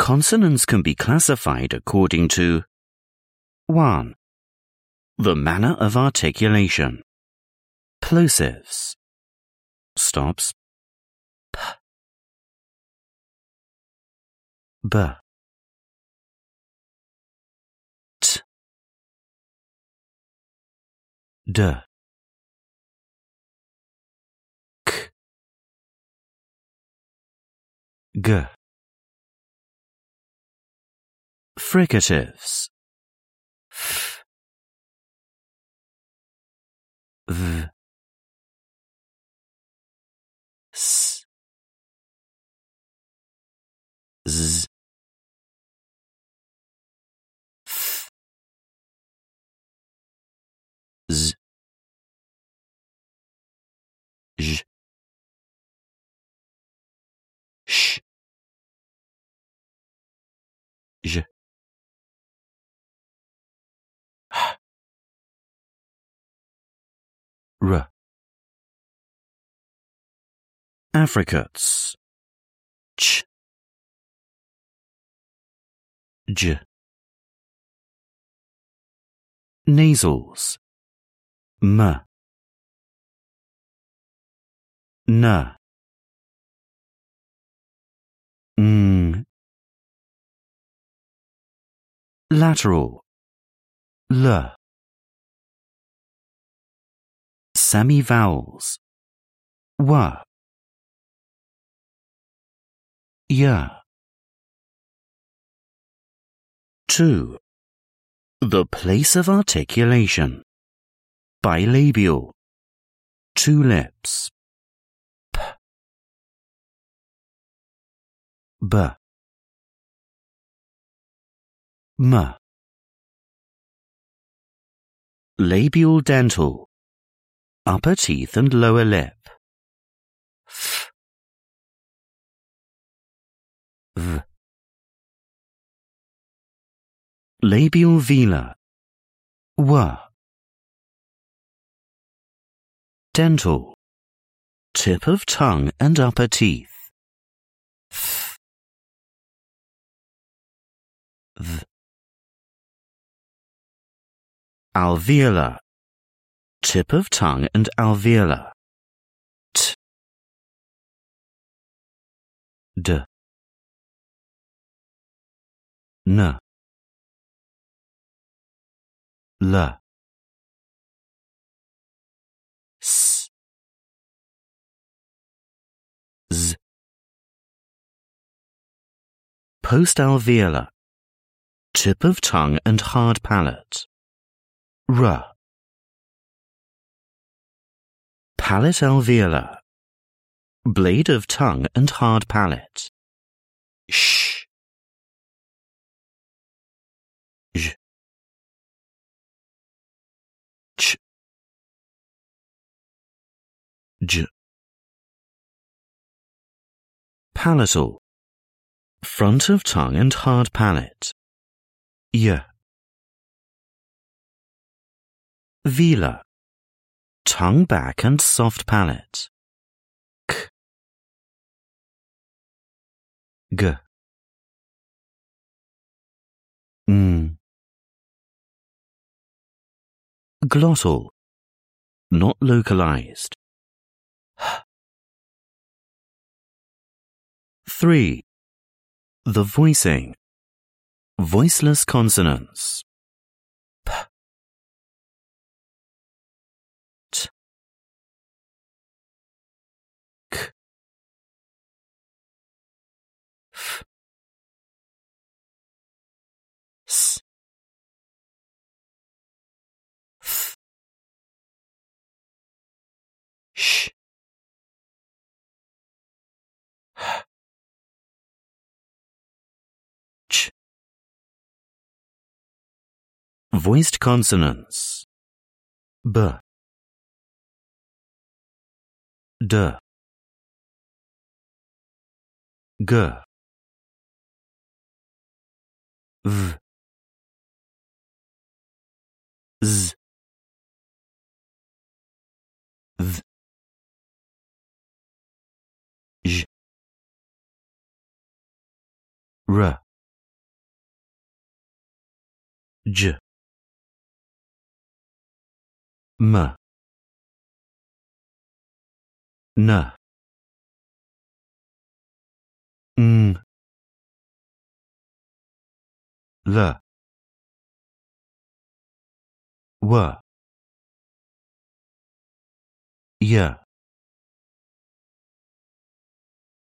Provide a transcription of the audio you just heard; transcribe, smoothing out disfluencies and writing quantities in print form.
Consonants can be classified according to 1. The manner of articulation. Plosives. Stops. P, B, T, D, K, G. Fricatives. F, V, S, Z, F, Z, J, Sh, J, H, R. Affricates. Ch, J. Nasals. M, N, Ng. Lateral. L. Semi-vowels. W, Y. 2. The place of articulation. Bilabial. Two lips. P, B, M. Labial dental. Upper teeth and lower lip. F, V. Labial velar. W. Dental. Tip of tongue and upper teeth. Th, th. Alveolar. Tip of tongue and alveolar. T, D, N, L, S, Z. Postalveolar. Tip of tongue and hard palate. R. Palate alveolar. Blade of tongue and hard palate. Sh, J, Ch, J. Palatal. Front of tongue and hard palate. Y. Velar. Tongue back and soft palate. K, G, Ng. Glottal. Not localized. H. 3. The voicing. Voiceless consonants. P, T, K, F, S, Th, Sh, H, Ch. Voiced consonants. B, D, G, V, Z, Th, J, R. j, m, n, ng, l, w, y.